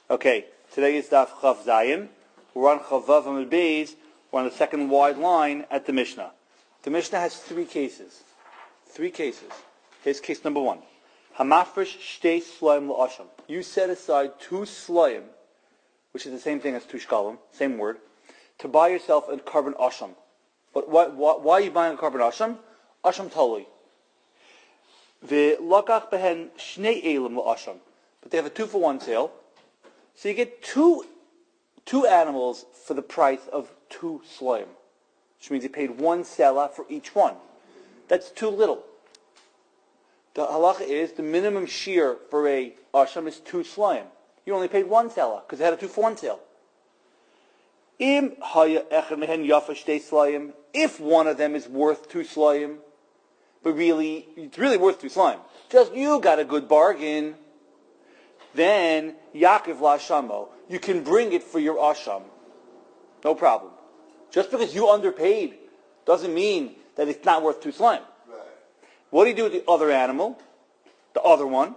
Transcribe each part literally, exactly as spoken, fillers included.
Okay, today is Daf Chav Zayin. We're on Chavav Amud Beis. We're on the second wide line at the Mishnah. The Mishnah has three cases. Three cases. Here's case number one. Hamafresh shtei slayim la'asham. You set aside two slayim, which is the same thing as two shkalim, same word, to buy yourself a carbon asham. But why, why, why are you buying a carbon asham? Asham tali. V'lakach behen shnei elim la'asham. But they have a two for one sale. So you get two two animals for the price of two slayim, which means you paid one selah for each one. That's too little. The halacha is the minimum shear for a asham is two slayim. You only paid one selah because they had a two for one sale. Im haya echad mehen yafa shtei slayim. If one of them is worth two slayim, but really it's really worth two slayim, just you got a good bargain. Then Yaakov la'ashamo, you can bring it for your asham, no problem. Just because you underpaid doesn't mean that it's not worth two slime. Right. What do you do with the other animal, the other one?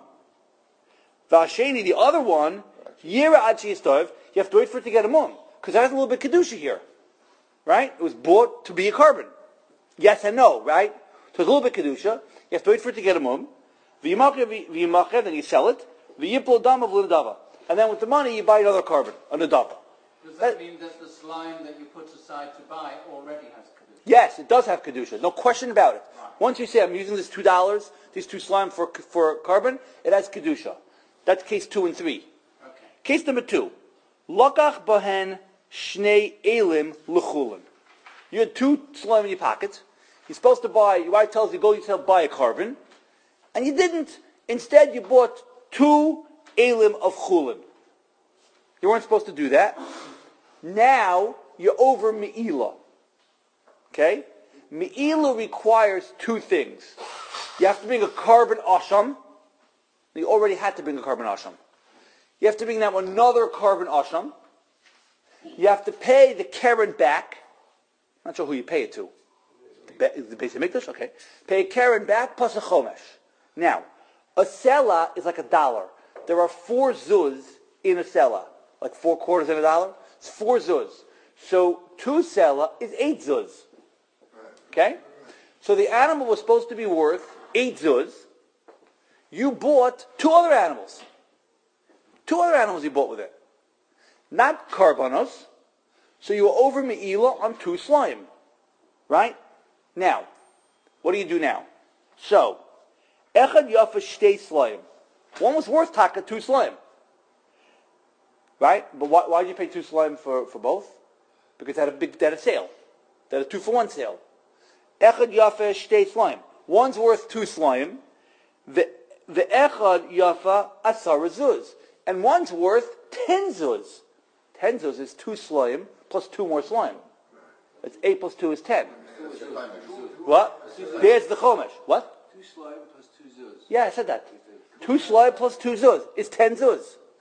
V'asheni, the other one, yira ad she'istov, you have to wait for it to get a mum, because it has a little bit of kedusha here, right? It was bought to be a carbon. Yes and no, right? So there's a little bit of kedusha. You have to wait for it to get a mum. V'yimacher, then you sell it. V'yipol dama v'lidava. And then with the money, you buy another carbon, a nadava. Does that mean that the slime that you put aside to buy already has kedusha? Yes, it does have kedusha. No question about it. Right. Once you say, I'm using this two dollars, these two slime for for carbon, it has kedusha. That's case two and three. Okay. Case number two. Lokach bahen shnei elim l'chulin. You had two slime in your pocket. You're supposed to buy, your wife tells you, go yourself buy a carbon. And you didn't. Instead, you bought two elim of chulin. You weren't supposed to do that. Now, you're over me'ilah. Okay? Me'ilah requires two things. You have to bring a carbon asham. You already had to bring a carbon asham. You have to bring now another carbon asham. You have to pay the keren back. I'm not sure who you pay it to. The Beis Hamikdash? Okay. Pay a keren back plus a chomesh. Now, a selah is like a dollar. There are four zuz in a selah. Like four quarters in a dollar. It's four zuz. So two selah is eight zuz. Okay? So the animal was supposed to be worth eight zuz. You bought two other animals. Two other animals you bought with it. Not karbanos. So you were over me'ilah on two slime. Right? Now, what do you do now? So, echad yafa shtei slayim. One was worth taka, two slayim. Right? But why, why did you pay two slayim for, for both? Because they had a big, they had a sale. They had a two for one sale. Echad yafa shtei slayim. One's worth two slayim. The, the echad yafa asara zuz. And one's worth ten zuz. Ten zuz is two slayim plus two more slayim. It's eight plus two is ten. What? There's the chomesh. What? Two slime plus two zuz. Yeah, I said that. Two slime plus two zuz is ten zuz.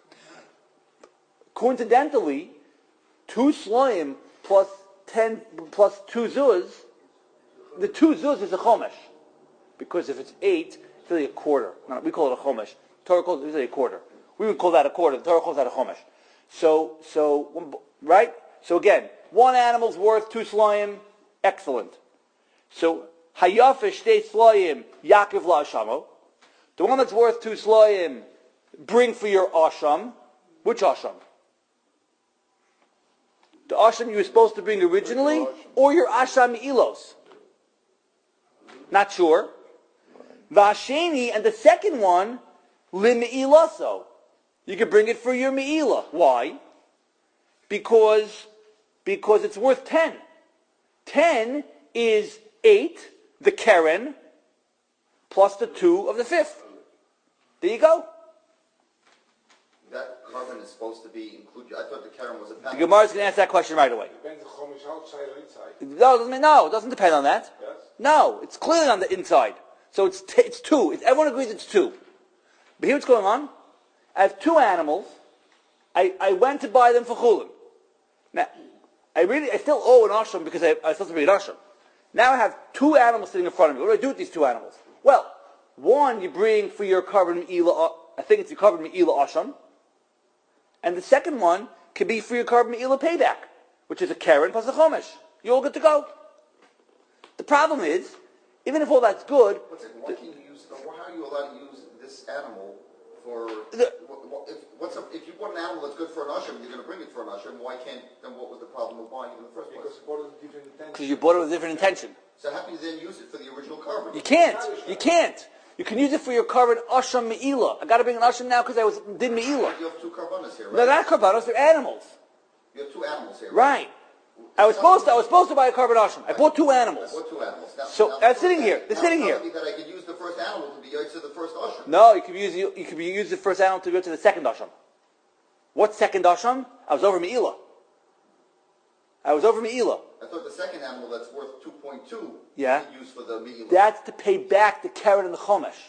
Coincidentally, two slime plus ten plus two zuz, the two zuz is a chomesh. Because if it's eight, it's really a quarter. No, we call it a chomesh. Torah calls it really a quarter. We would call that a quarter. The Torah calls that a chomesh. So, so, right? So again, one animal's worth two slime, excellent. So, hayafish shtei slayim Yaakov la'ashamo. The one that's worth two slayim, bring for your asham. Which asham? The asham you were supposed to bring originally, or your asham me'ilos? Not sure. Vasheni, and the second one, li me'ilaso. You can bring it for your me'ilah. Why? Because, because it's worth ten. Ten is eight, the keren, plus the two of the fifth. There you go. That carbon is supposed to be included. I thought the keren was a package. The Gemara is going to answer that question right away. Depends on how much outside or inside. No, it doesn't, no, it doesn't depend on that. Yes? No, it's clearly on the inside. So it's t- it's two. It's, everyone agrees it's two. But here's what's going on. I have two animals. I, I went to buy them for chulin. Now, I really, I still owe an asham because I, I was supposed to bring an asham. Now I have two animals sitting in front of me. What do I do with these two animals? Well, one you bring for your carbon me'ilah, I think it's your carbon me'ilah asham, And the second one could be for your carbon me'ila payback, which is a keren plus a chomesh. You're all good to go. The problem is, even if all that's good, What's it, why can you use, or how are you allowed to use this animal for, The- what- what- if, what's a, if you want an animal that's good for an usham, you're going to bring it for an usham, why can't, then what was the problem with buying it in the first place? Because part of the different intention. because you bought it with a different intention. So how can you then use it for the original carbon? You can't. You can't. You can use it for your carbon asham me'ila. I got to bring an asham now because I was did me'ila. You have two carbonas here, right? No, not carbonos. They're animals. You have two animals here, Right. I was supposed to. I was supposed to buy a carbon asham. I bought two I animals. bought two animals. Now, So, now, they're the sitting first here. an- They're now sitting tell here. me that I could use the first animal to be yoitz to the first usham. No, you could use you, you could use the first animal to go to the second asham. What second asham? I was over me'ila. I was over me'ila. I thought the second animal that's worth two point two Yeah. you could use for the me'ila. That's to pay back the carrot and the chomesh.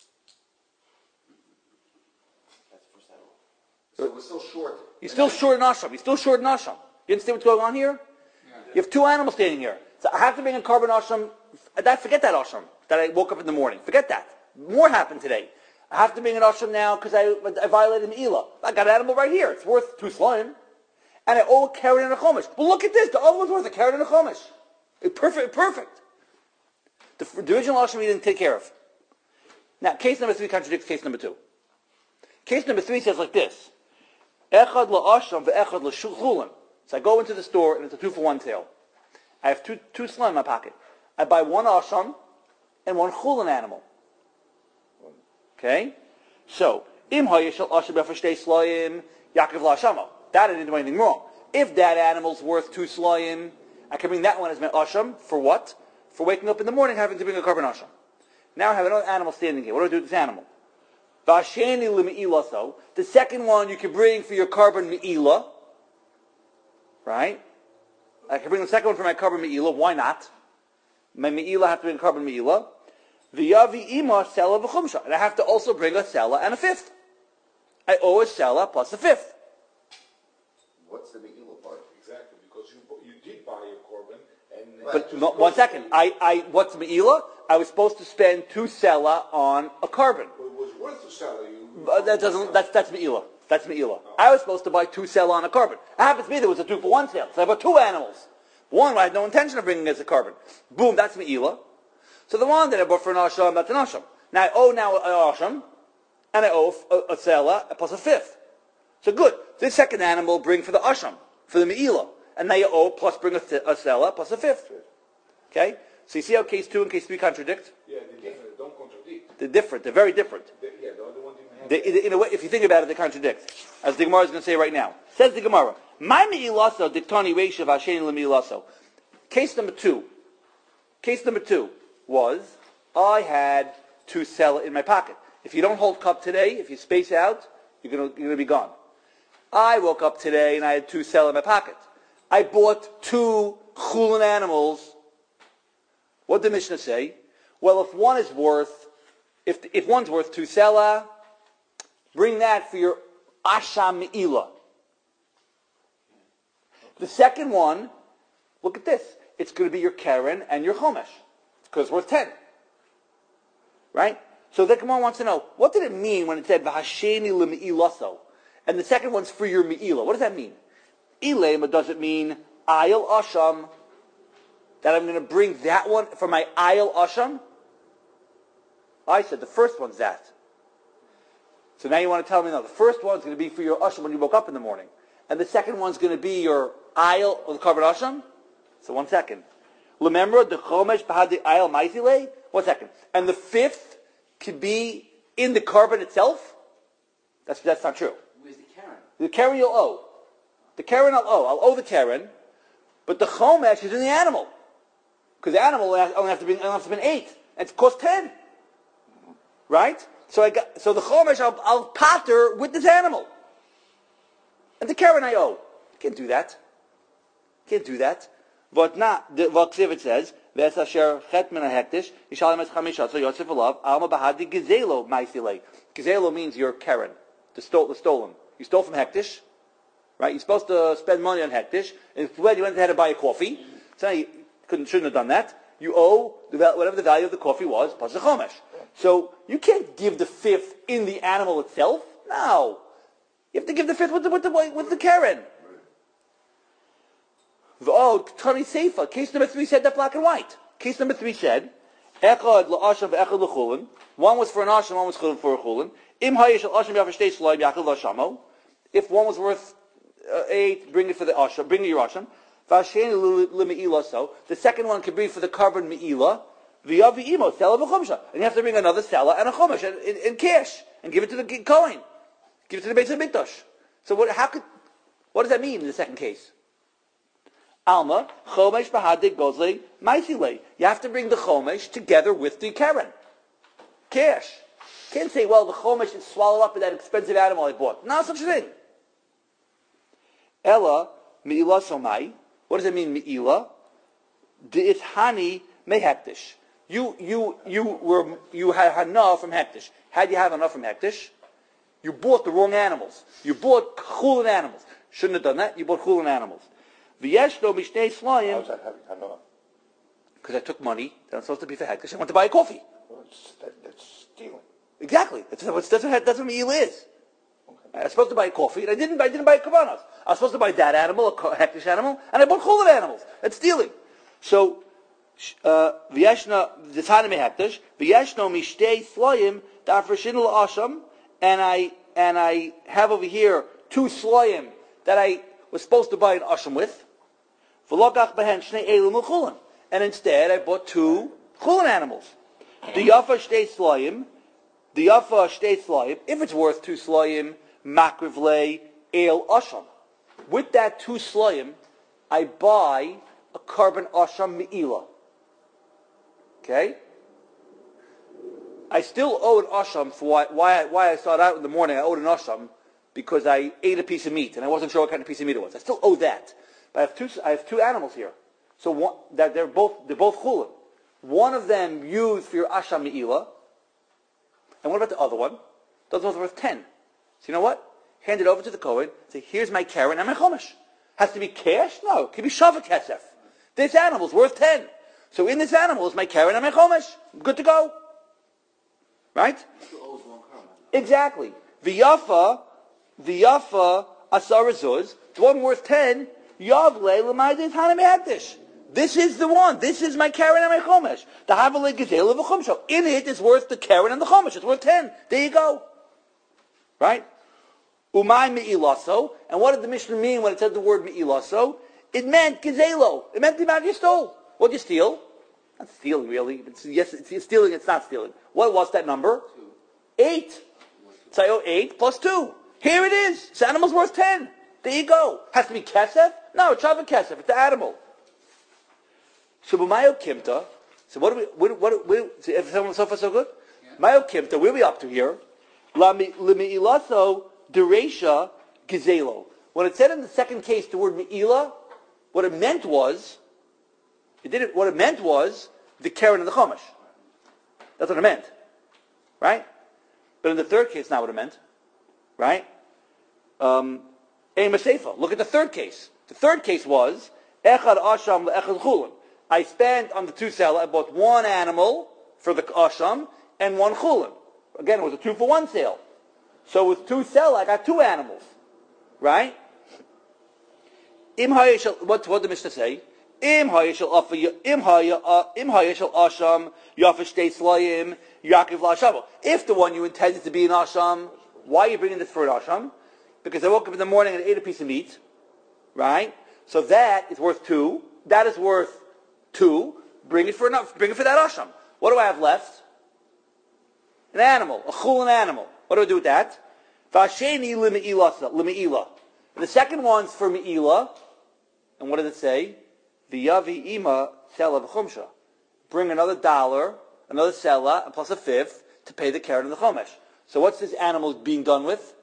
So we're still short. You're still short in asham. You're still short in asham. You understand what's going on here? You have two animals standing here. So I have to bring a carbon asham. That, forget that asham that I woke up in the morning. Forget that. More happened today. I have to bring an asham now because I, I violated me'ila. I got an animal right here. It's worth two slime. And I owe a carrot and a chomesh. Well, look at this. The other one's worth a carrot and a chomesh. It's perfect. Perfect. The, the original asham we didn't take care of. Now, case number three contradicts case number two. Case number three says like this. Echad la'asham ve'echad la'chulin. So I go into the store and it's a two for one sale. I have two two slime in my pocket. I buy one asham and one chulin animal. Okay? So, im hayishal asham b'fashtei slayim yakiv la'ashamo. That I didn't do anything wrong. If that animal's worth two slayim, I can bring that one as my asham for what? For waking up in the morning having to bring a carbon asham. Now I have another animal standing here. What do I do with this animal? Vasheni l'me'ila so. The second one you can bring for your carbon me'ila. Right? I can bring the second one for my carbon me'ila. Why not? My me'ila have to bring carbon me'ila. V'yavi ima sela v'chumsha. And I have to also bring a sela and a fifth. I owe a sela plus a fifth. What's the me'ila part? Exactly, because you bu- you did buy a korban, and Right. But just no, goes one to- second. I, I, what's me'ila? I was supposed to spend two sela on a carbon. Well, it was worth to sell you. But that doesn't. That's that's me'ila. That's me'ila. I was supposed to buy two sell on a carbon. It happens to be there was a two for one sale, so I bought two animals. One I had no intention of bringing as a carbon. Boom, that's me'ila. So the one that I bought for an asham, that's an asham. Now I owe now an asham, and I owe a, a sela plus a fifth. So good. This second animal bring for the asham, for the me'ila, and now you owe plus bring a, th- a sela plus a fifth. Okay. So you see how case two and case three contradict? Yeah, they're different. Don't contradict. They're different. They're very different. They, yeah, the other one didn't have. They, in a way, if you think about it, they contradict. As the Gemara is going to say right now. Says the Gemara, "My me'ilaso diktani reisha v'asheni le'me'ilaso." Case number two. Case number two was I had two sela in my pocket. If you don't hold cup today, if you space out, you're going to you're going to be gone. I woke up today and I had two sela in my pocket. I bought two chulin animals. What did the Mishnah say? Well, if one is worth, if if one's worth two sela, bring that for your asham me'ila. The second one, look at this. It's going to be your keren and your chomesh. Because it's worth ten. Right? So the Gemara wants to know, what did it mean when it said, v'hasheni l'me'ilaso? And the second one's for your me'ila. What does that mean? Ilema, does it mean ayil asham? That I'm going to bring that one for my ayil asham? I said the first one's that. So now you want to tell me, no, the first one's going to be for your asham when you woke up in the morning. And the second one's going to be your ayil or the carbon asham? So one second. Remember the chomesh bahad the ayil maizile? One second. And the fifth could be in the carbon itself? That's, that's not true. Where's the Karen? The keren you'll owe. The keren I'll owe. I'll owe the keren, but the chomesh is in the animal. Because the animal only has to be, only has to be eight. And it costs ten. Right? So I got, so the chomesh I'll, I'll pater with this animal. And the keren I owe. Can't do that. Can't do that. But not, the Vaksiv it says, Ves asher chet min hektish, yishalem es chamisha, so Yosef alav, alma bahadi gizelo maisile. Gizelo means your keren, the, stole, the stolen. You stole from hektish, right? You're supposed to spend money on hektish, and instead you went ahead to buy a coffee, so now you couldn't, shouldn't have done that. You owe the, whatever the value of the coffee was, plus the chomesh. So you can't give the fifth in the animal itself. No. You have to give the fifth with the with the with the Karen. Oh, Tani Seifa. Case number three said that black and white. Case number three said, Echad la'asham ve'echad l'chulin. One was for an asham, one was for a chulin. Im hayesh al-asham yafar shtei shloim yachad l'ashamo. If one was worth uh, eight, bring it for the asham, bring your asham. V'asheni l'me'ila so. The second one could be for the carbon me'ila. V'yavi imo, sela v'chumsha. And you have to bring another sela and a chumash in, in, in cash. And give it to the Kohen. Give it to the Beit HaMikdash. So what, how could, what does that mean in the second case? Alma, chomesh b'hadik gozle ma'isile. You have to bring the chomesh together with the keren. Cash. Can't say, well, the chomesh is swallowed up in that expensive animal I bought. No such a thing. Ella, me'ila somai. What does it mean, me'ila? De'ithani mehektish. You, you, you were, you had hana from hektish. How do you have enough from hektish? You bought the wrong animals. You bought chulin animals. Shouldn't have done that. You bought chulin animals. V'yeshno mishnei slayim. How's that having hana? Because I took money that I'm supposed to be for hektish. I went to buy a coffee. Well, it's, that, that's stealing. Exactly. That's what that's what that's what me'il is. Okay. I was supposed to buy a coffee, and I didn't. I didn't buy kavanos. I was supposed to buy that animal, a hektish animal, and I bought chulin animals. That's stealing. So, v'yeshno zitani mehektish v'yeshno mishnei slayim da'afreshin l'asham. And I and I have over here two slayim that I was supposed to buy an asham with. And instead I bought two chulin animals. The yafa shtei slayim, the yafa shtei slayim. If it's worth two slayim, makrivle el asham. With that two slayim, I buy a carbon asham me'ila. Okay. I still owe an asham for why, why, I, why I started out in the morning. I owed an asham because I ate a piece of meat and I wasn't sure what kind of piece of meat it was. I still owe that. But I have two, I have two animals here. So one, that they're both, they're both chulin. One of them used for your asham me'ila. And what about the other one? Those ones are worth ten. So you know what? Hand it over to the Kohen. Say, here's my keren and my chumash. Has to be cash? No. It can be shava kesef. This animal's worth ten. So in this animal is my keren and my chumash. Good to go. Right? Exactly. V'yafa, v'yafa asarazuz, the one worth ten, yavle l'maydis hanam hektish. This is the one. This is my keren and my chomesh. The havale gazela v'chumsho. In it is worth the keren and the chomesh. It's worth ten. There you go. Right? Umay me'ilaso. And what did the Mishnah mean when it said the word me'ilaso? It meant gazelo. It meant the amount you stole. What did you steal? Not stealing, really. It's, yes, it's stealing, it's not stealing. What was that number? Two. Eight. So I owe eight plus two. Here it is. This animal's worth ten. There you go. Has to be kesef? No, it's not kesef. It's the animal. So, Mayo Kimta. So, what do we, what, what, what, if someone so far so good? Mayo Kimta, where are we up to here? Lami'ilaso dereisha gizelo. When it said in the second case the word me'ila, what it meant was, it didn't, what it meant was the keren and the chumash. That's what it meant. Right? But in the third case, not what it meant. Right? Um, Look at the third case. The third case was, Echad Asham le'echad chulin. I spent on the two sell, I bought one animal for the Asham and one chulin. Again, it was a two for one sale. So with two sell, I got two animals. Right? Im hayeshal, what what did the Mishnah say? Im hayeshal afa im hayeshal im hayeshal asham yafish shtei slayim yakiv la'asham. If the one you intended to be an asham, why are you bringing this for an asham? Because I woke up in the morning and ate a piece of meat, right? So that is worth two. That is worth two. Bring it for enough. Bring it for that asham. What do I have left? An animal, a chulin animal. What do I do with that? V'asheni l'me'ila. The second one's for me'ila. And what does it say? V'yavi ima sela v'chumsha. Bring another dollar, another sela, and plus a fifth to pay the keren and the chumash. So what's this animal being done with?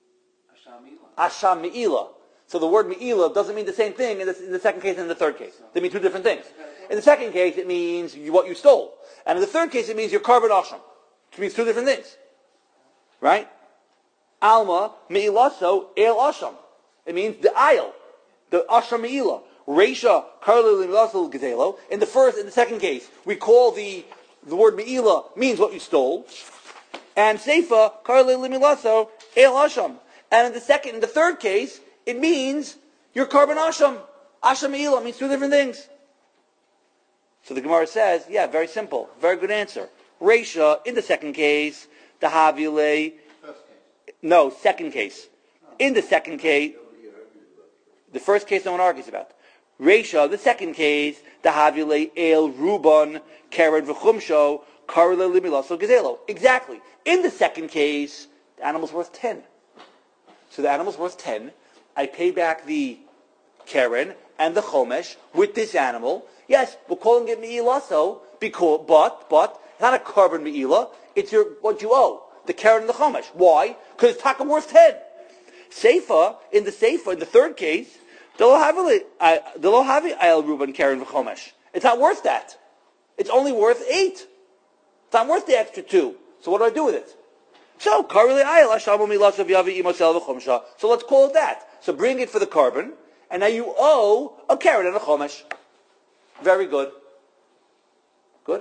Asham me'ila. So the word me'ila doesn't mean the same thing in the, in the second case and in the third case. They mean two different things. In the second case, it means you, what you stole. And in the third case, it means your carbon asham. Which means two different things. Right? Alma me'ilaso el asham. It means the aisle. The asham me'ila. Reisha karli l'milaso gazelo. In the first, in the second case, we call the, the word me'ila means what you stole. And seifa karli l'milaso el asham. And in the second, in the third case, it means you're Karban Asham. Asham Me'ilah means two different things. So the Gemara says, yeah, very simple. Very good answer. Reisha, in the second case, the Havile. First case. No, second case. In the second case, the first case no one argues about. Reisha, the second case, the Havile El Ruban Karen V'chumsho Karle Limilaso Gazelo. Exactly. In the second case, the animal's worth ten. So the animal's worth ten. I pay back the Karen and the Chomesh with this animal. Yes, we're calling it Me'ilaso, because, but, but, it's not a Karban Me'ilah, it's your, what you owe, the Karen and the Chomesh. Why? Because it's taka worth ten. Seifa, in the Seifa, in the third case, the lo havi ayel Ruban Karen v'chomesh. It's not worth that. It's only worth eight. It's not worth the extra two. So what do I do with it? So karli ayel hashamu milasav yavi imosel v'chomsha. So let's call it that. So bring it for the carbon, and now you owe a Karen and a chomesh. Very good. Good.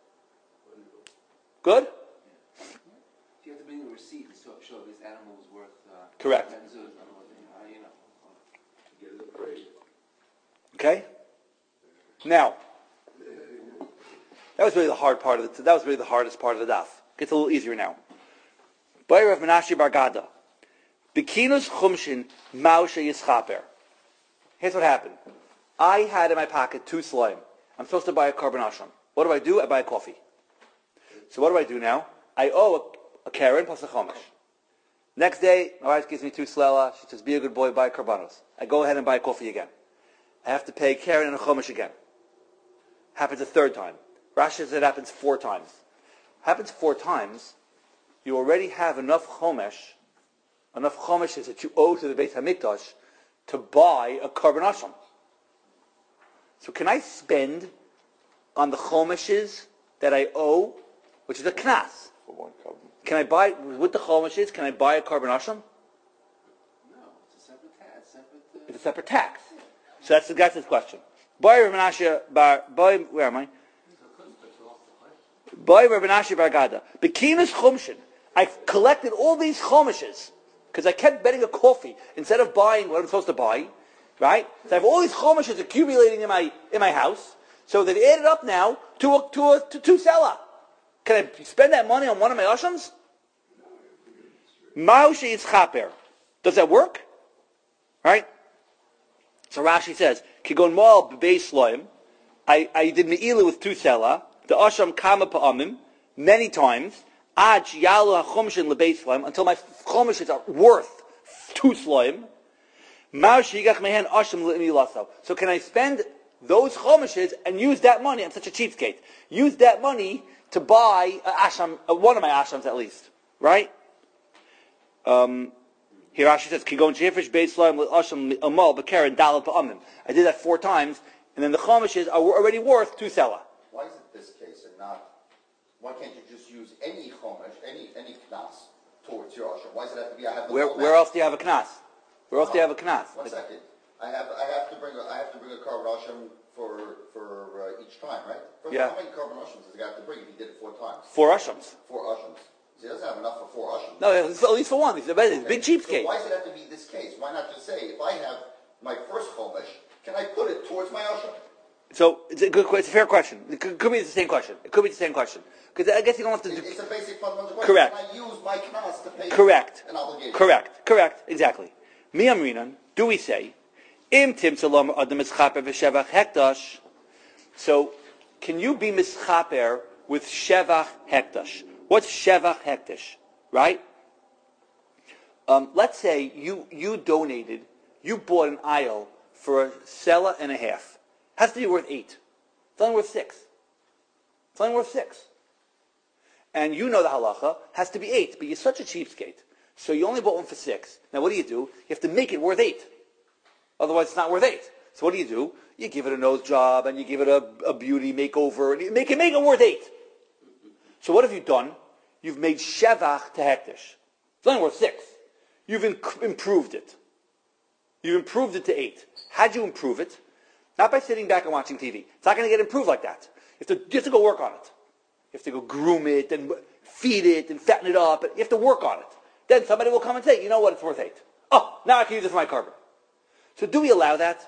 Good. You have to bring the receipt and show show this animal was worth. Uh, Correct. Okay. Now, that was really the hard part of the. That was really the hardest part of the daf. Gets a little easier now. Bayrav Menashe Bar Gada, Bekinus Chumshin Maushe Yischaper. Here's what happened. I had in my pocket two slime. I'm supposed to buy a Karban Asham. What do I do? I buy a coffee. So what do I do now? I owe a, a Karen plus a Chomesh. Next day, my wife gives me two slela. She says, be a good boy, buy Karbanos. I go ahead and buy a coffee again. I have to pay Karen and a Chomesh again. Happens a third time. Rashi says it happens four times. Happens four times, you already have enough Chomesh, enough Chomeshes that you owe to the Beit HaMikdash to buy a Karban Asham. So can I spend on the Chomeshes that I owe, which is a Knas? For one carbon. Can I buy, with the Chomeshes, can I buy a Karban Asham? No, it's a separate tax. Separate, uh, It's a separate tax. So that's the that's his question. Boy Rav Menashe bar boy where am I? Boy Rav Menashe bar Gada. Bekinas chumshin. I collected all these chomeshes because I kept betting a coffee instead of buying what I'm supposed to buy, right? So I have all these chomeshes accumulating in my in my house. So they've added up now to a to a to two seller. Can I spend that money on one of my ashams? Maushe is chaper. Does that work? Right? So Rashi says, Kigon Moal b'beis loim, I I did me'ilah with two sela, the asham kama pa'amim, many times, ad yalu hachomshin lebeis loim, until my chomeshes are worth two sloim. Ma'u shigach mehen asham le'imilaso. So can I spend those chomeshes and use that money? I'm such a cheapskate. Use that money to buy a asham, uh, one of my ashams at least, right? Um. Here Rashi says, "Kigon shefish beis loim l'asham amal b'karen dalad ba'amim." I did that four times, and then the chomeshes are already worth two sela. Why is it this case and not? Why can't you just use any chomesh, any any knas towards your asham? Why does it have to be? I have the Where whole where match? else do you have a knas? Where else do you have a knas? One second. I have I have to bring a, I have to bring a carbon asham for for uh, each time, right? First Yeah. How many carbon ashams does he have to bring if he did it four times? Four ashams. Four ashams. So he doesn't have enough for four ashams. No, it's at least for one. It's a big Okay. cheapskate. So why does it have to be this case? Why not just say, if I have my first chomesh, can I put it towards my asham? So it's a good, it's a fair question. It could, could be the same question. It could be the same question because I guess you don't have to. It, Do, it's a basic fundamental question. Correct. Can I use my knas to pay correct. an obligation? Correct. Correct. Exactly. Mi amrinan. Do we say im tim salam adam mischaper v'shevach hektash? So can you be mischaper with shevach hektash? What's shevach hektash? Right? Um, let's say you, you donated, you bought an aisle for a sela and a half. Has to be worth eight. It's only worth six. It's only worth six. And you know the halacha has to be eight, but you're such a cheapskate. So you only bought one for six. Now what do you do? You have to make it worth eight. Otherwise it's not worth eight. So what do you do? You give it a nose job and you give it a, a beauty makeover and you make it, make it worth eight. So what have you done? You've made shevach to hektish. It's only worth six. You've inc- improved it. You've improved it to eight. How'd you improve it? Not by sitting back and watching T V. It's not going to get improved like that. You have to, you have to go work on it. You have to go groom it and feed it and fatten it up. You have to work on it. then somebody will come and say, you know what, it's worth eight. Oh, now I can use it for my carbon. So do we allow that?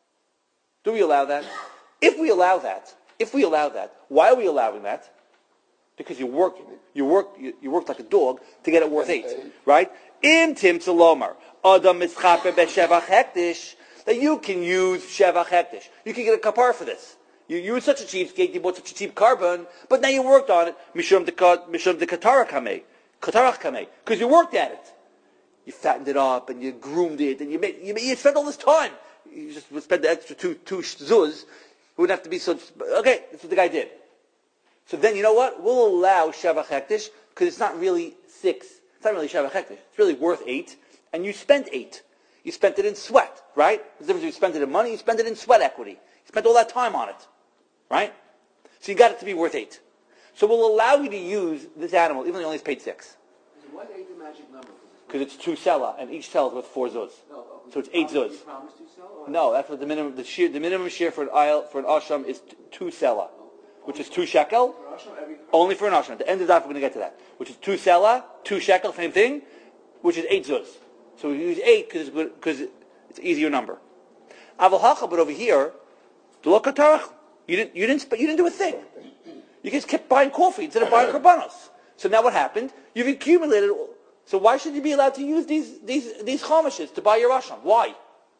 Do we allow that? If we allow that, if we allow that, why are we allowing that? Because you work, you work, you, you worked like a dog to get it worth eight, right? In Tim Salomar, Adam Mischaper Beshevach Hektish, that you can use Shevach Hektish. You can get a kapar for this. You use such a cheapskate, you bought such a cheap carbon, but now you worked on it, Mishum de Mishum de Katarach Kameh, Katarach Kameh, because you worked at it. You fattened it up and you groomed it and you made, you, you spent all this time. You just would spend the extra two two zuz. It wouldn't have to be so. Okay, that's what the guy did. So then you know what? We'll allow Shevach Hektish because it's not really six. It's not really Shevach Hektish. It's really worth eight, and you spent eight. You spent it in sweat, right? There's a difference. You spent it in money. You spent it in sweat equity. You spent all that time on it, right? So you got it to be worth eight. So we'll allow you to use this animal even though you only paid six. Why eight the magic number? Because it's two sela, and each sela is worth four zuz. No, so it's eight zuz. You promised to sell? Or No, that's what the minimum. The shear, the minimum share for an aisle for an asham is t- two sela, which is two shekel. For Ashram, every Only for an asham. At the end of that, we're going to get to that, which is two sela, two shekel, same thing, which is eight zuz. So we use eight because it's good, because it's an easier number. Aval hacha, but over here, the lokatarach, you didn't, you didn't, you didn't do a thing. You just kept buying coffee instead of buying korbanos. So now what happened? You've accumulated. So why should you be allowed to use these these these chomishes to buy your asham? Why?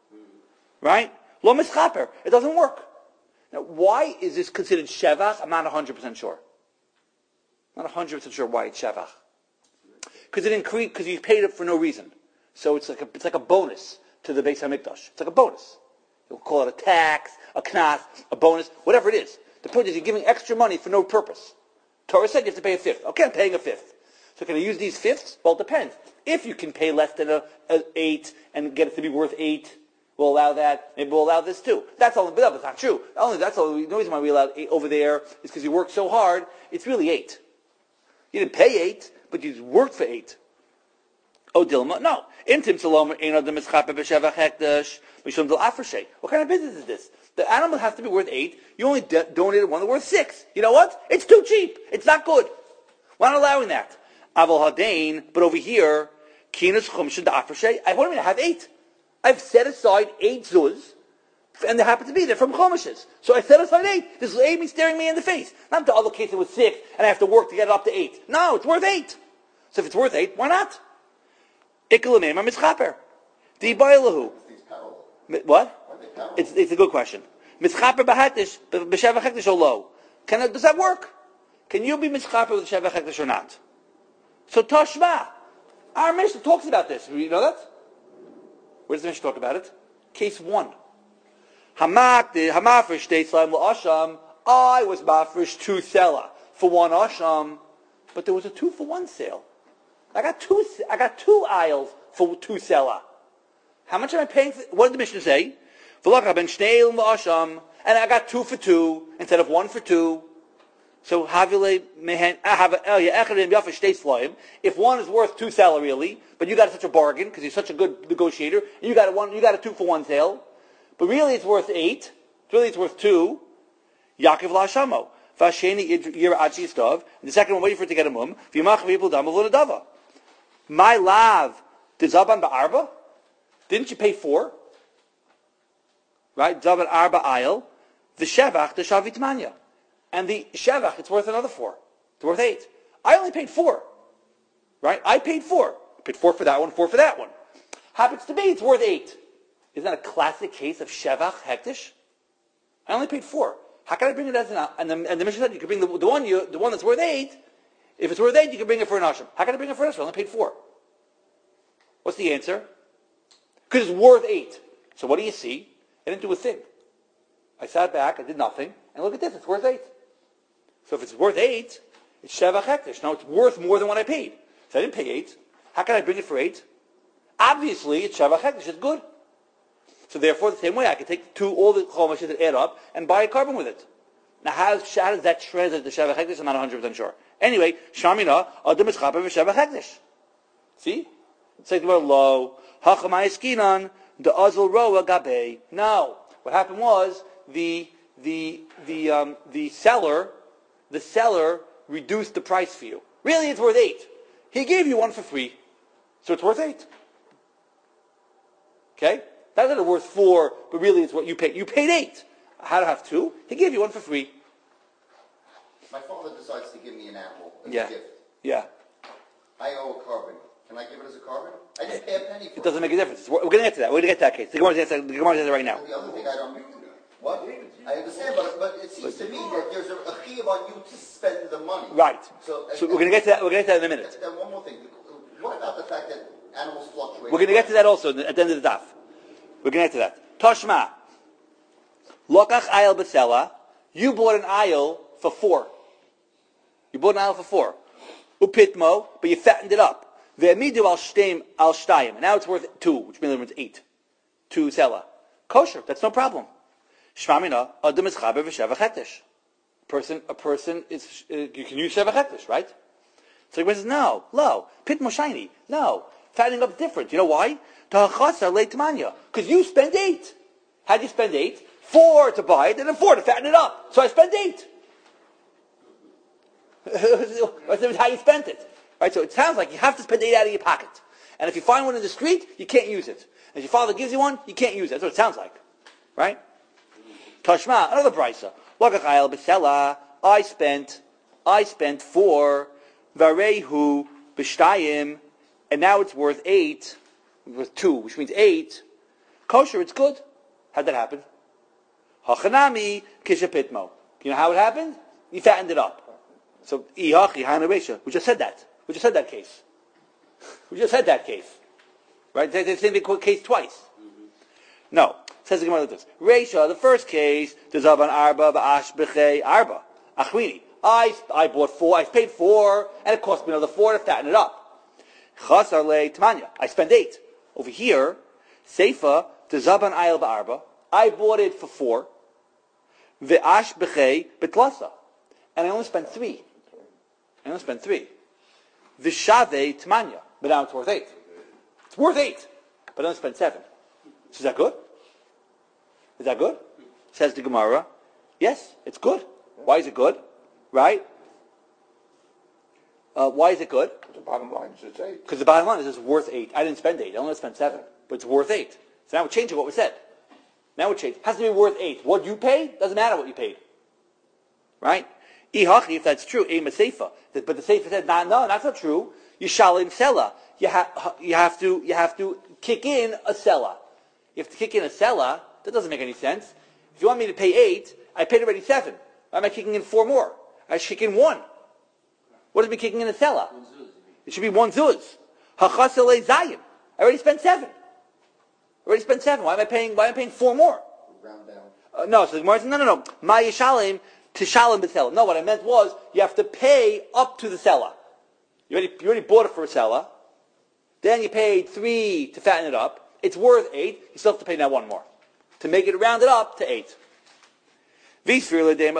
Right? Lo mischaper. It doesn't work. Now, why is this considered shevach? I'm not one hundred percent sure. I'm not one hundred percent sure why it's shevach. Because it increased, because you paid it for no reason. So it's like a it's like a bonus to the Beis Hamikdash. It's like a bonus. You'll call it a tax, a knas, a bonus, whatever it is. The point is you're giving extra money for no purpose. Torah said you have to pay a fifth. Okay, I'm paying a fifth. So can I use these fifths? Well, it depends. If you can pay less than a, a eight and get it to be worth eight, we'll allow that. Maybe we'll allow this too. That's all. But that's not true. Only that's all. The reason why we allowed eight over there is because you worked so hard. It's really eight. You didn't pay eight, but you worked for eight. Oh, Dilma, no. Intim Salom ain't of the mischape b'shevach hekdesh mishum del afreshe. What kind of business is this? The animal has to be worth eight. You only de- donated one that's worth six. You know what? It's too cheap. It's not good. We're not allowing that. Aval hadain, but over here, kinas chumshin da'afreshe. I want to have eight. I've set aside eight zuz, and they happen to be there from chumishes. So I set aside eight. This is Amy staring me in the face. Not the other case it was six, and I have to work to get it up to eight. No, it's worth eight. So if it's worth eight, why not? Ikalamim or mischaper. Dibaylahu. What? It's, it's a good question. Mischaper b'hatish, b'shevach hektish or low. Can it, does that work? Can you be mischaper with shevach hektish or not? So Tashma, our Mishnah talks about this. You know that? Where does the Mishnah talk about it? Case one. Hamak the hamafresh deitslaim la'asham. I was mafresh two sela for one asham, but there was a two for one sale. I got two. I got two aisles for two sela. How much am I paying for? What did the Mishnah say? And I got two for two instead of one for two. So if one is worth two sela really, but you got such a bargain because you're such a good negotiator, you got a one, you got a two for one sale, but really it's worth eight. Really it's worth two. Yaakov la'ashamo. And the second one, waiting for it to get a mum. My lav, the zaban ba'arba. Didn't you pay four? Right? Zaban arba ayel. The shevach, the shavit manya. And the shevach, it's worth another four. It's worth eight. I only paid four. Right? I paid four. I paid four for that one, four for that one. Happens to be, it's worth eight. Isn't that a classic case of shevach hektish? I only paid four. How can I bring it as an and the, and the Mishnah said you can bring the, the one you the one that's worth eight. If it's worth eight, you can bring it for an asham. How can I bring it for an asham? I only paid four. What's the answer? Because it's worth eight. So what do you see? I didn't do a thing. I sat back, I did nothing, and look at this, it's worth eight. So if it's worth eight, it's shevach hektish. Now it's worth more than what I paid. So I didn't pay eight. How can I bring it for eight? Obviously, it's shevach hektish. It's good. So therefore, the same way, I can take two, all the chomishes that add up, and buy a carbon with it. Now, how, how does that translate to shevach hektish? I'm not one hundred percent sure. Anyway, shamina adam ischaper v'shevach hektish. See? It's like the word lo hachamay skinan the azul roa gabe. No, what happened was the the the um, the seller the seller reduced the price for you. Really, it's worth eight. He gave you one for free. So it's worth eight. Okay? That's not worth four, but really it's what you paid. You paid eight. How do I have two? He gave you one for free. My father decides to give me an apple as Yeah. a gift. Yeah. I owe a carbon. Can I give it as a carbon? I didn't pay a penny for it. It doesn't make a difference. We're, we're going to get to that. We're going to get to that case. The Gemara's answer, the Gemara's answer right now. And the other thing I don't... What? I understand, but, but it seems to me that there's a, a chiyuv on you to spend the money. Right. So, So we're going to get to that. We're going to get to that in a minute. Then one more thing. What about the fact that animals fluctuate? We're going to get to that also at the end of the daf. We're going to get to that. Toshma. Lokach ayel b'sela. You bought an aisle for four. You bought an aisle for four. Upitmo, but you fattened it up. Ve'emidu al shteim al shtayim. And now it's worth two, which means eight. Two sela. Kosher. That's no problem. Shmamina adam is chaber v'sheva chetesh. Person, a person is uh, you can use sheva chetesh, right? So he says no, lo, pitmo shiny, no. Fattening up is different. You know why? Because you spend eight. How do you spend eight? Four to buy it, and then four to fatten it up. So I spent eight. That's how you spent it. Right? So it sounds like you have to spend eight out of your pocket. And if you find one in the street, you can't use it. And if your father gives you one, you can't use it. That's what it sounds like. Right? Tashma, another brisa. I spent, I spent four, varehu b'shtayim, and now it's worth eight, with two, which means eight. Kosher, it's good. How'd that happen? Hachanami kishapitmo. You know how it happened? You fattened it up. So, ihachi hanaresha. We just said that. We just said that case. We just said that case. Right? They, they say the case twice. Mm-hmm. No. Says the Gemara like this. Reisha, the first case, Zaban Arba, Ba'ash Bechei Arba. Achmini. I, I bought four, I paid four, and it cost me another four to fatten it up. Chasar le Tamanya. I spent eight. Over here, Seifa, Zaban Ayel Ba'arba. I bought it for four. Ve'ash Bechei Betlasa. And I only spent three. I only spent three. Vishave Tamanya. But now it's worth eight. It's worth eight. But I only spent seven. So is that good? Is that good? Says the Gemara. Yes, it's good. Why is it good? Right? Uh, why is it good? The bottom line is it's eight. Because the bottom line is it's worth eight. I didn't spend eight. I only spent seven. But it's worth eight. So now we're changing what we said. Now we're changing. It has to be worth eight. What you paid doesn't matter what you paid. Right? Ihachi, if that's true, aim a seifa. But the seifa said, no, no, that's not true. You shalim sela. You have you have to you have to kick in a sela. You have to kick in a sela. That doesn't make any sense. If you want me to pay eight, I paid already seven. Why am I kicking in four more? I should kick in one. What does me kicking in a sela? It should be one zuz. Hachasele zayin. I already spent seven. I already spent seven. Why am I paying? Why am I paying four more? Round down. Uh, no, so the Gemara says, no, no, no. Ma yishalim tishalim b'sela. No, what I meant was you have to pay up to the sela. You already, you already bought it for a sela. Then you paid three to fatten it up. It's worth eight. You still have to pay now one more to make it rounded up to eight. But if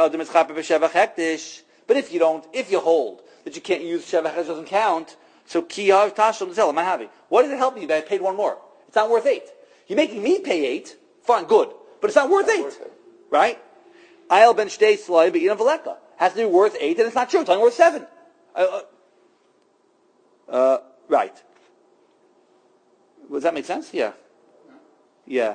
you don't, if you hold that you can't use sheva chetesh doesn't count, so kiyav tashel zel mahavi. What does it help you that I paid one more? It's not worth eight. You're making me pay eight. Fine, good, but it's not worth Not eight, worth it. right? Ayel ben shtei sloi be'inam veleka has to be worth eight, and it's not true. It's only worth seven. Uh, uh, right. Does that make sense? Yeah. Yeah.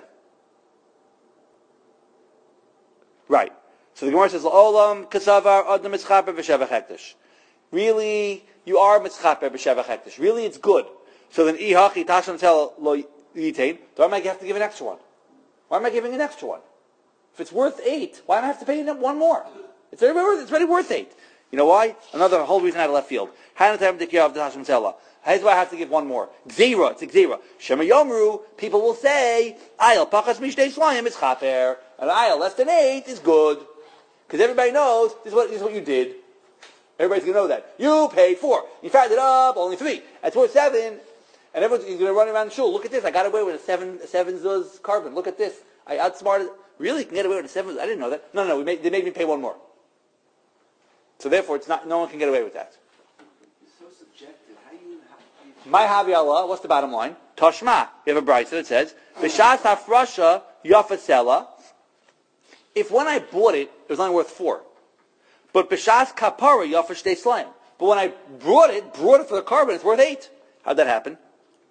Right. So the Gemara says, "Olam kasavar adam mitzchaper b'sheva chetesh." Really, you are mitzchaper b'sheva chetesh. Really, it's good. So then, ihachi tashon tel lo yitain. Why am I have to give an extra one? Why am I giving an extra one? If it's worth eight, why do I have to pay one more? It's already worth. It's already worth eight. You know why? Another whole reason out of left field. Here's why I have to give one more. Gzera, it's a gzera. Shema Yomru, people will say, ayel pachas mishnei shlayim is chaper. An ayel less than eight is good. Because everybody knows this is, what, this is what you did. Everybody's going to know that. You paid four. You fattened it up, only three. That's worth seven. And everyone's going to run around the shul. Look at this. I got away with a seven, a seven zuz carbon. Look at this. I outsmarted. Really? You can get away with a seven? I didn't know that. No, no, no. We made, they made me pay one more. So therefore, it's not. No one can get away with that. It's so subjective. How do you... How, you My Havi Allah, what's the bottom line? Toshma. We have a brisa that says, B'shas hafrasha yafasela. If when I bought it, it was only worth four. But B'shas kapara yafash de slime. But when I brought it, brought it for the carbon, it's worth eight. How'd that happen?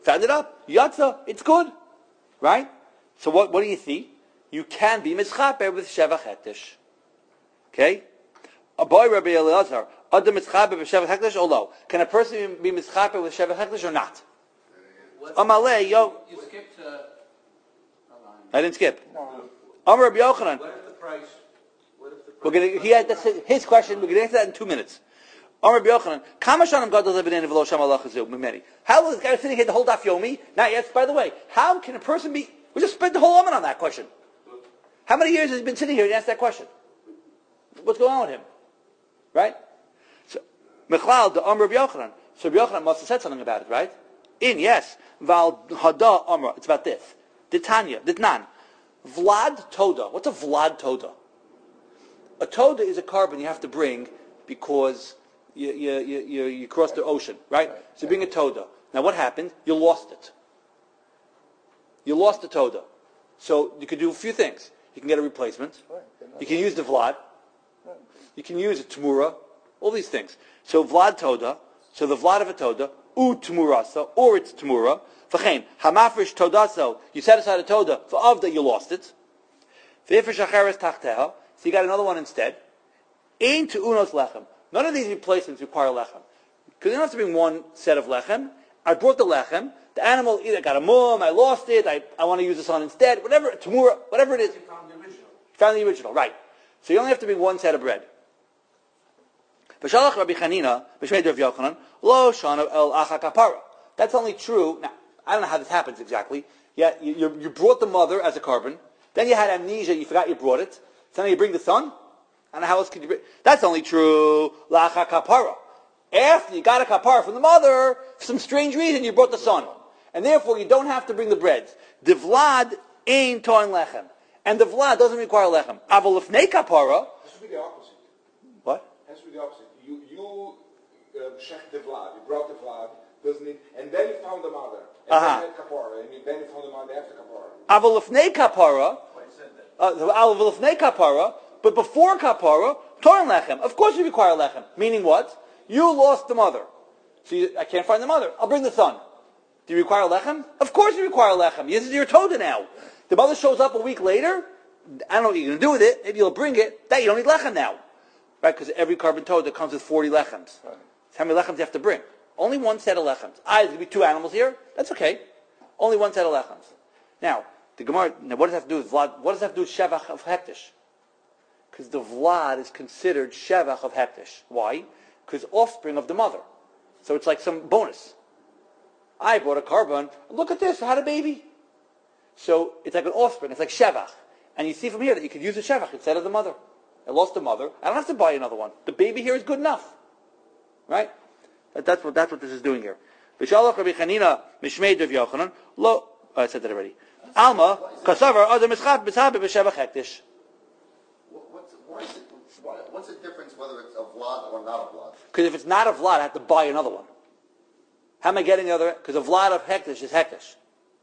found it up. Yatza, it's good. Right? So what, what do you see? You can be mischaper with Shevach Hektish. Okay? Aboy Rabbi Elazar, Adam mischaper with Shevach Hektish or lo? Can a person be mischaper with Shevach Hektish or not? Amalei, yo. You skipped uh, a line. I didn't skip. Amar Rabbi Yochanan. What if the price? What if the price? We're gonna. He had that's his question. We're gonna answer that in two minutes. Amar Rabbi Yochanan. Kama shanam gadol lebenin v'lo sham Allah chazu mimeni. How is this guy sitting here the whole daf yomi? Not yet. By the way, how can a person be? We just spent the whole moment on that question. How many years has he been sitting here and asked that question? What's going on with him? Right? So, Mechlal the Amar Rabbi Yochanan. So Rabbi Yochanan must have said something about it, right? In yes, Val Hada Amra. It's about this. Ditanya, Ditnan. Vlad Toda. What's a Vlad Toda? A Toda is a carbon you have to bring because you you you, you, you cross the ocean, right? right? So you bring a Toda. Now what happened? You lost it. You lost the Toda. So you could do a few things. You can get a replacement. You can use the Vlad. You can use a Tamura. All these things. So Vlad Toda. So the Vlad of a Toda. U Tamurasa. Or it's Tamura. V'chein, hamafresh todaso, you set aside a toda, for avda you lost it. V'ifresh acheres tachteha, so you got another one instead. Ein to unos lechem. None of these replacements require lechem. Because you don't have to bring one set of lechem. I brought the lechem, the animal either got a mum, I lost it, I, I want to use this on instead, whatever, tamura, whatever it is. You found the original. Found the original, right. So you only have to bring one set of bread. V'shalach Rabbi Chanina, b'shmei Rav Yochanan, lo shana el acha kapara. That's only true. Now, I don't know how this happens exactly. Yeah, you, you, you brought the mother as a carbon. Then you had amnesia. You forgot you brought it. So now you bring the son. I don't know how else could you bring. That's only true. Lacha kapara. After you got a kapara from the mother, for some strange reason you brought the son, and therefore you don't have to bring the bread. The vlad ain't toin lechem, and the vlad doesn't require lechem. Aval lefnei kapara. Has to be the opposite. What? Has to be the opposite. You you um, shech the vlad. You brought the vlad. Doesn't it? And then you found the mother. And Uh-huh. then you had kapara. And you, then you found the mother after kapara. Aval lefnei kapara. Why said that? Uh, Aval lefnei kapara. But before kapara, toin lechem. Of course you require lechem. Meaning what? You lost the mother. So you, I can't find the mother. I'll bring the son. Do you require lechem? Of course you require lechem. This is your toda now. The mother shows up a week later. I don't know what you're going to do with it. Maybe you'll bring it. That you don't need lechem now. Right? Because every carbon toda comes with forty lechems. Right. How many lechems do you have to bring? Only one set of lechems. Ah, there's going to be two animals here. That's okay. Only one set of lechems. Now, the Gemara, now what does that have to do with Vlad? What does that have to do with Shevach of Hektish? Because the Vlad is considered Shevach of Hektish. Why? Because offspring of the mother. So it's like some bonus. I brought a carbon. Look at this. I had a baby. So it's like an offspring. It's like Shevach. And you see from here that you could use a Shevach instead of the mother. I lost the mother. I don't have to buy another one. The baby here is good enough. Right? That's what, that's what this is doing here. V'shalach Rabbi Chanina mishmei Rav Yochanan. Lo, oh, I said that already. Alma, kasavar, adam mischap, b'shabbe, b'shevach hektish. What's, why is it, why, what's the difference whether it's a vlad or not a vlad? Because if it's not a vlad, I have to buy another one. How am I getting the other? Because a vlad of hektish is hektish.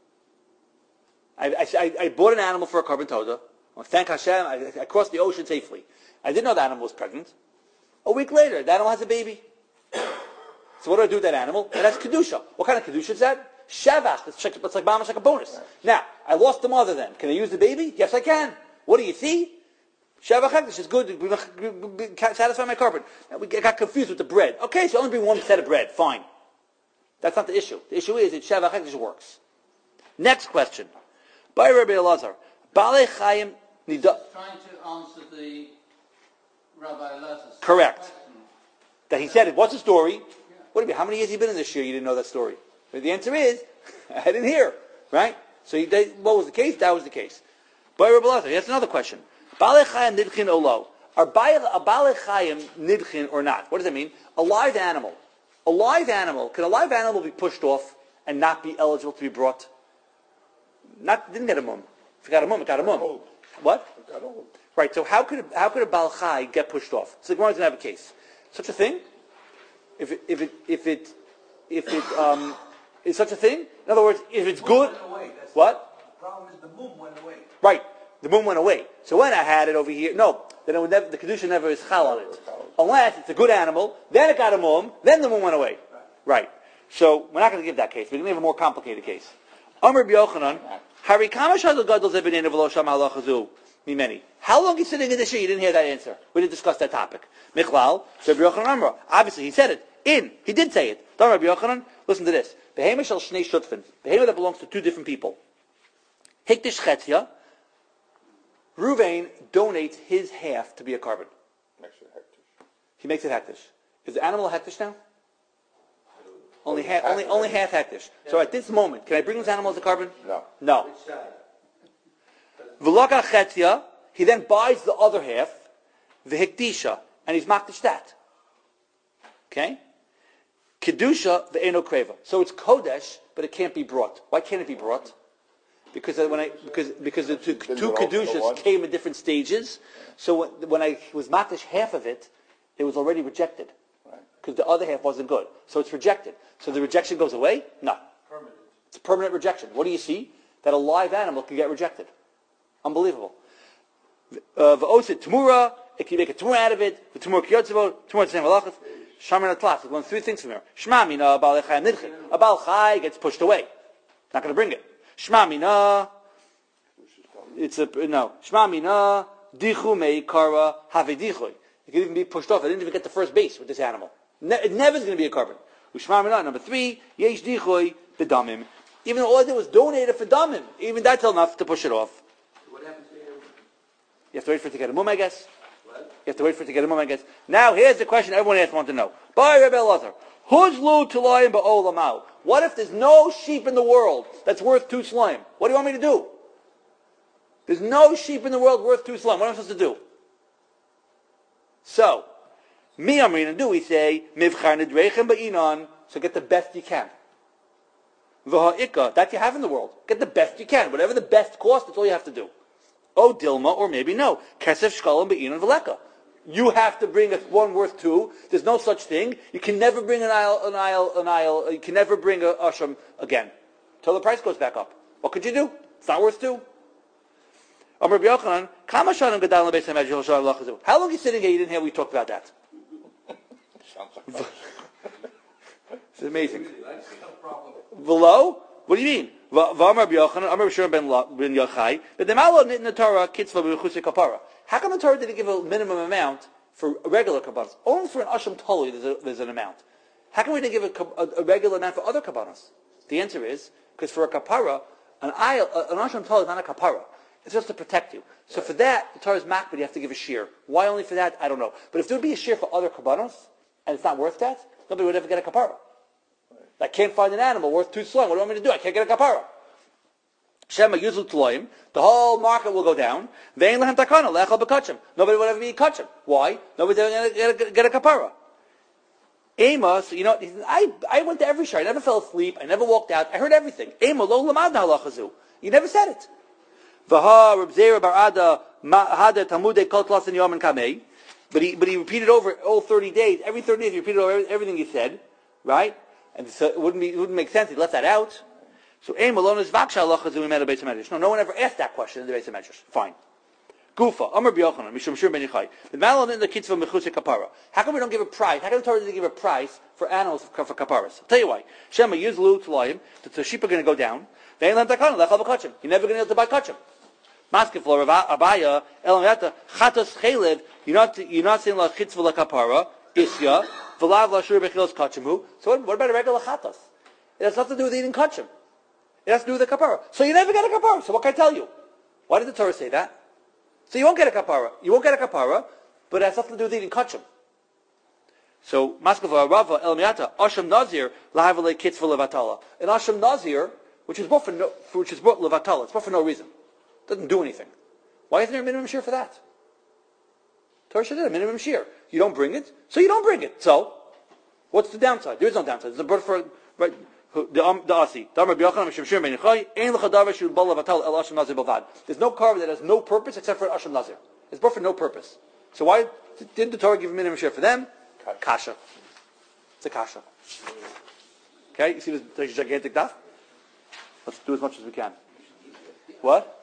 I, I, I bought an animal for a carbon toda. Well, thank Hashem, I, I crossed the ocean safely. I didn't know the animal was pregnant. A week later, the animal has a baby. So what do I do with that animal? It has kedusha. What kind of kedusha is that? Shevach. It's like, it's like mamash, like a bonus. Now, I lost the mother then. Can I use the baby? Yes, I can. What do you see? Shevach hektish is good. We satisfy my carbon. Now, we got confused with the bread. Okay, so only bring one set of bread. Fine. That's not the issue. The issue is that Shevach hektish works. Next question. By Rabbi Elazar. Balei Chaim nida. Trying to answer the Rabbi Elazar's Correct. question. That he said, what's the story? What do you mean? How many years have you been in this year? You didn't know that story. But the answer is, I didn't hear. Right? So he, they, what was the case? That was the case. By Rabbi Elazar, that's another question. Balei Chaim nidchin olo. Are Balei Chaim nidchin or not? What does that mean? A live animal. A live animal. Can a live animal be pushed off and not be eligible to be brought? Not didn't get a mum. If it got a mum, it got a mum. Old. What? It got old. Right. So how could how could a Baal Chai get pushed off? So the Gemara doesn't have a case. Such a thing? If it if it if it if it um is such a thing? In other words, if it's good. Went away. That's What? The problem is the moon went away. Right. The moon went away. So when I had it over here, no, then it would never, the kedusha never is chal on it. Unless it's a good animal, then it got a mum, then the moon went away. Right. So we're not going to give that case. We're going to give a more complicated case. Amr b'Yochanan, Hari kama shadol gadol zebedin v'lo sham halachazu mimeni. How long are you sitting in the shir? You didn't hear that answer. We didn't discuss that topic. Michlal, so B'Yochanan Amra. Obviously, he said it. In. He did say it. Amr b'Yochanan, listen to this. Behema shel shnei shutfin. Behema that belongs to two different people. Hikdish chetzia. Ruvain donates his half to be a carbon. He makes it hektish. Is the animal a hektish now? Only half, only, only half hektish. So at this moment, can I bring this animal as a carbon? No. No. V'laka chetzia, he then buys the other half, v'hikdisha, and he's makdish that. Okay? Kedusha v'eno kreva. So it's kodesh, but it can't be brought. Why can't it be brought? Because when I because because the two, two kedushas came in different stages. So when, when I was makdish half of it, it was already rejected. Because the other half wasn't good. So it's rejected. So the rejection goes away? No. Permanent. It's a permanent rejection. What do you see? That a live animal can get rejected. Unbelievable. V'osit Tamura, it can make a Tamura out of it. The Tamura Kiyotzavo, Tamura Tzem Halachas, Shaman Atlas. One three things from here. Shma Mina, Baal Echai Nidchin. A Baal Chai gets pushed away. Not going to bring it. Shma Mina, it's a, no. Shma Mina, Dichu Mei Kara Have Dichui. It can even be pushed off. I didn't even get the first base with this animal. Ne- it never is going to be a carbon. Ushma Mina, number three, Yesh Dichui B'damim. Even though all I did was donate it for damim. Even that's enough to push it off. What happens to him? You have to wait for it to get a mum, I guess. What? You have to wait for it to get a mum, I guess. Now, here's the question everyone else wants to know. By Rebbe Elazar. Who's lu t'layim ba'olamau? What if there's no sheep in the world that's worth two slime? What do you want me to do? There's no sheep in the world worth two slime. What am I supposed to do? So, me I'm going to do, we say, mivchar nidrechem ba'inan, so get the best you can. V'ha'ika, that you have in the world. Get the best you can. Whatever the best cost, that's all you have to do. Oh, Dilma, or maybe no. Kesef shkalim ba'inan v'leka. You have to bring a one worth two. There's no such thing. You can never bring an aisle, an aisle, an aisle. You can never bring a ashram again until the price goes back up. What could you do? It's not worth two. How long are you sitting here? You didn't hear we talked about that. It's amazing. V'lo? What do you mean? V'amar b'yochanan, Amar b'shur ben Yochai, v'demalo nit in the Torah, kitzvah b'chusei kapara. How come the Torah didn't give a minimum amount for regular kabbanas? Only for an asham toli there's, there's an amount. How come we didn't give a, a, a regular amount for other kabbanas? The answer is, because for a kapara, an aisle, an asham toli is not a kapara. It's just to protect you. So for that, the Torah is mak, but you have to give a shear. Why only for that? I don't know. But if there would be a shear for other kabbanas, and it's not worth that, nobody would ever get a kapara. I can't find an animal worth two slime. What do you want me to do? I can't get a kapara. Shema yuzul tloim. The whole market will go down. Vein lehem takana lechal bekachim. Nobody will ever be kachim. Why? Nobody's ever going to get a kapara. Amos, you know, I I went to every share. I never fell asleep. I never walked out. I heard everything. Amos lo lamad halachazu. You never said it. Vaha Reb Zera bar Ada hada Talmudei kol klasin yom and kamei. But he but he repeated over all thirty days. Every thirty days he repeated over everything he said, right? And so it wouldn't be it wouldn't make sense. He left that out. So Ein Malon is vaksha halachazu we met a Beis Hamedrash. No, no one ever asked that question in the Beis Hamedrash. Fine. Gufa, Amar b'Yochanan, Mishum Shur ben Yochai. The Malon in the kitzvah mechusei kapara. How come we don't give a price? How come the Torah didn't give a price for animals for, for kaparas? I'll tell you why. Shema yizlu t'layim. The sheep are going to go down. They ain't takana lechal b'kachim. You're never going to be able to buy kachim. Maskin floor Abaya Elamata chatos chelev. You're not you're not saying la chitzvah la kapara isya v'lav la shur bechilos kachimu. So what, what about a regular chatos? It has nothing to do with eating kachim. It has to do with the kapara. So you never get a kapara. So what can I tell you? Why did the Torah say that? So you won't get a kapara. You won't get a kapara, but it has nothing to do with eating kachim. So Maskava Rava El Miata Asham Nazir Lahavale Kitzvah Levatala. An Asham Nazir, which is brought for no, which is brought Levatala, it's brought for no reason. It doesn't do anything. Why isn't there a minimum shear for that? Torah should have a minimum shear. You don't bring it, so you don't bring it. So what's the downside? There is no downside. It's a brought for right. The um, the asi. There's no carver that has no purpose except for Asham Nazir. It's brought for no purpose. So why didn't the Torah give a minimum share for them? Kasha. It's a kasha. Okay, you see this gigantic daf? Let's do as much as we can. What?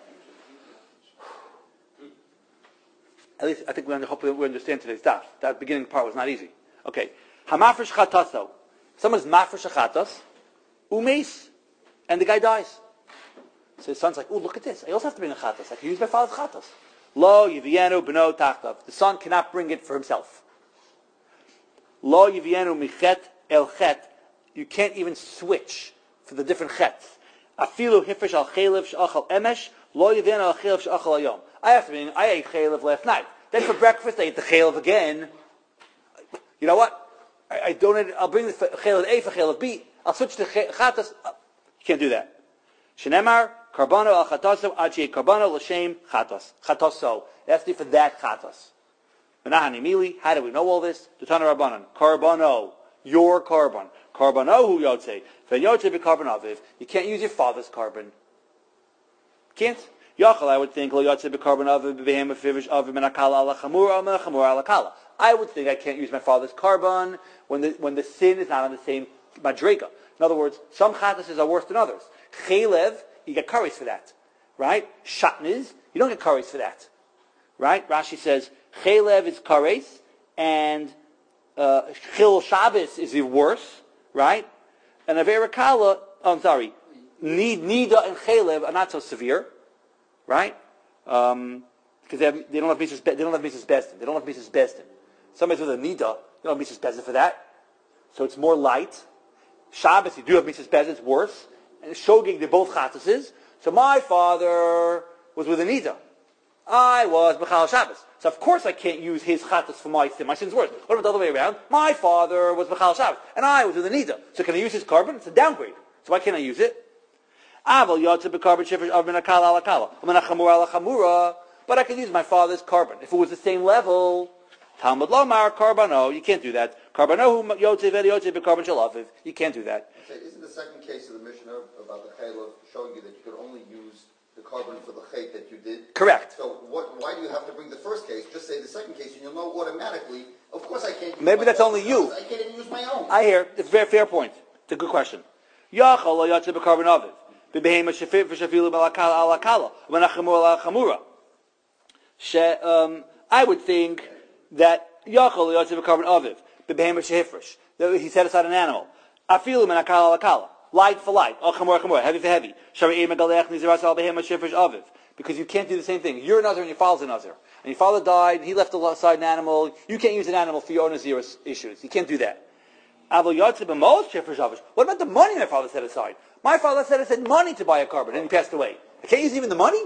At least I think we hopefully we understand today's daf. That beginning part was not easy. Okay. Hamafresh chataso. Someone's mafresh a chatos, umes, and the guy dies. So his son's like, oh, look at this. I also have to bring a chatos. I can use my father's chatos. Lo yivienu beno tachtav. The son cannot bring it for himself. Lo yivienu michet el chet. You can't even switch for the different chets. Afilu hifresh al chelev she'achal emesh. Lo yivienu al chelev she'achal hayom. I have to bring, I ate chelev last night. Then for breakfast I ate the chelev again. You know what? I, I donated, I'll bring the chelev A for chelev B. I'll switch to chatas. You can't do that. Shenemar, karbano al chatoso, achi karbano l'shem chatos. Chatoso. It has to be for that chatos. Menahani mili, how do we know all this? Tutana rabbanon. Karbano. Your carbon. Karbano hu yotze. Ven yotze be carbon aviv. You can't use your father's carbon. Can't. Yachal, I would think, lo yotze be carbon aviv, bebehem afivish aviv, menakala ala chamura, menachamura ala kala. I would think I can't use my father's carbon when the, when the sin is not on the same madrega. In other words, some chatases are worse than others. Chelev, you get kares for that. Right? Shatnez, you don't get kares for that. Right? Rashi says, Chelev is kares, and uh, Chil Shabbos is even worse. Right? And Avera Kala, oh, I'm sorry, Nida and Chelev are not so severe. Right? Um, because they, have, they don't have Mises They don't have Mises Besdin. They don't have Mises Besdin. Somebody's with a Nida, you don't have Mises Besdin for that. So it's more light. Shabbos, you do have Mises Besdin, it's worse. And Shogig, they're both Chatases. So my father was with a Nida. I was Mechal Shabbos. So of course I can't use his Chatas for my sin. My sin's worse. What about the other way around? My father was Mechal Shabbos, and I was with a Nida. So can I use his carbon? It's a downgrade. So why can't I use it? But I can use my father's carbon. If it was the same level, Talmud Lomar, Karbano, you can't do that. Karbano, Yotze, Yotze, Bekarbon Shalaviv, you can't do that. So isn't the second case of the Mishnah about the Chaylev showing you that you could only use the carbon for the Chayt that you did? Correct. So what, why do you have to bring the first case? Just say the second case and you'll know automatically, of course I can't use Maybe my that's only you. I can't even use my own. I hear. It's a very fair point. It's a good question. Yachal, Yotze, Bekarbon Aviv. Bebehema shefir v'shafilu balakala alakala v'nachamur alachamura. I would think that Yachol Yotzev Carbon Aviv Bebehema shehifresh. He set aside an animal. Afilu menakala alakala. Light for light. Achamur achamur. Heavy for heavy. Shari'e megalech niziras al behema shehifresh aviv. Because you can't do the same thing. You're a Nazir and your father's a Nazir. And your father died, and he left aside an animal. You can't use an animal for your own Nazir issues. You can't do that. What about the money my father set aside? My father set aside money to buy a carbon, and he passed away. I can't use even the money?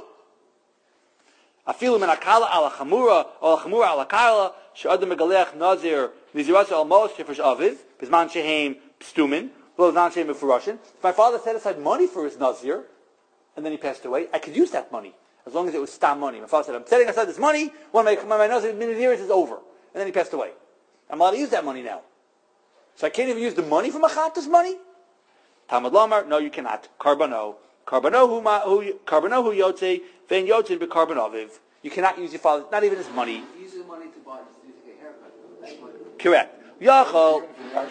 Afilu min akala ala chamura, ala chamura ala kala, she'adam megalech nazir, nizirasa al mos shefresh aviv, bizman shehem pstumin, lo zman shehem mefurashin. If my father set aside money for his nazir, and then he passed away, I could use that money, as long as it was stam money. My father said, I'm setting aside this money, when my, my nazir years is over. And then he passed away. I'm allowed to use that money now. So I can't even use the money from a chata's money? Talmud Lomar, no, you cannot. Karbano. Karbano hu Karbano hu yotze, ven yotze be carbon aviv. You cannot use your father, not even his money. He uses the money to buy to get a haircut. That's money. Correct. Yachol.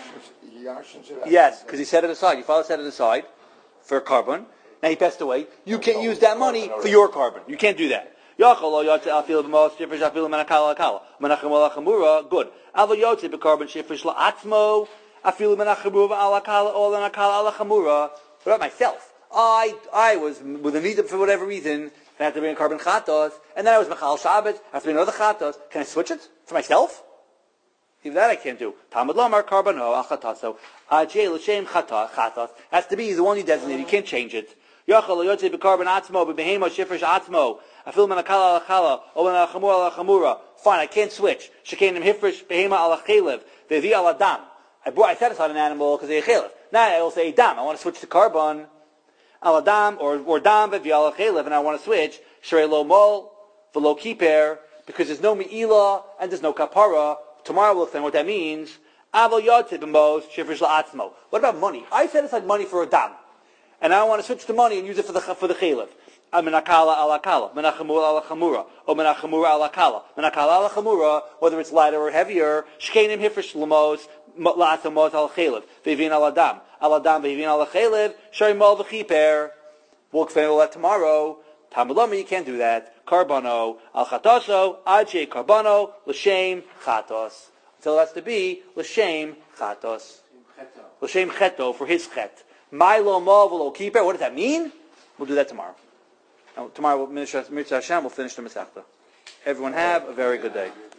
Yes, because he set it aside. Your father set it aside for carbon. Now he passed away. You can't use that money for your carbon. You can't do that. Yachol yotze afil b'mos shifresh afil menakala akala menachem alachamura. Good. Avo yotze be carbon shifresh la'atzmo. Afilu menachamura alakala or menakala alachamura. What about myself? I I was with a need for whatever reason. I had to bring a carbon chatos, and then I was mechal Shabbat. I have to bring another chatos. Can I switch it for myself? Even that I can't do. Talmud Lomar karbano al chataso ajay l'shem chatos has to be the one you designate. You can't change it. Yachal yotze b'carbon atzmo b'behema shifresh atzmo afilu menakala alachala or menachamura alachamura. Fine, I can't switch. Shekenim hifresh behema alachelev vevi aladam. I brought I set aside an animal because they chelev. Now I will say dam. I want to switch to carbon. Aladam or or dam v'vi'al chelev, and I want to switch shrei lo mol v'lo kiper because there's no meila and there's no kapara. Tomorrow we'll explain what that means. Aval yotze b'mos shifresh la'atzmo. What about money? I set aside money for a dam, and I want to switch the money and use it for the for the chelev. Menakala alakala, menachamura alachamura, or menachamura alakala, menakala alachamura. Whether it's lighter or heavier, shkenim hifresh lamos la'atzmos al chelev v'vin aladam. Aladam v'yivin ala chelev, shaymol v'chiper. We'll explain all that tomorrow. Talmud Lomar, you can't do that. Karbano, al chatoso, ajay karbano, l'shem chatos. Until it has to be l'shem chatos. L'shem cheto, for his chet. Milo ma v'lo kiper. What does that mean? We'll do that tomorrow. And tomorrow, Mitzvah Hashem, we'll finish the Masechta. Everyone have a very good day.